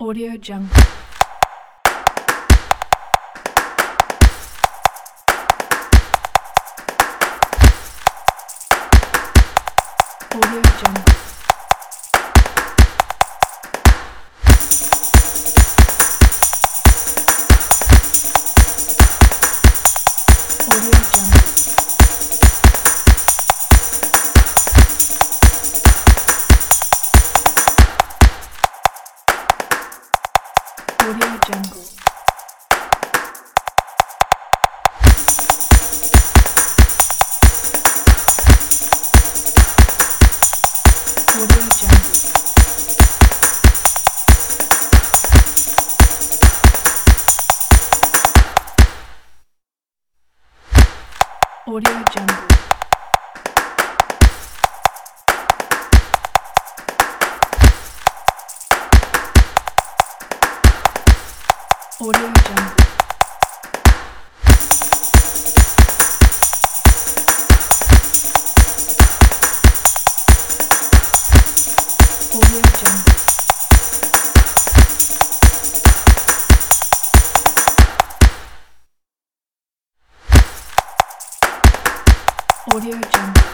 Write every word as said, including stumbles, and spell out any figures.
Audio Jungle. Audio Jungle. Audio Jungle. Audio Jungle. Audio Jungle. Audio Jungle. Audio Jungle. Audio Jungle. Audio Jungle.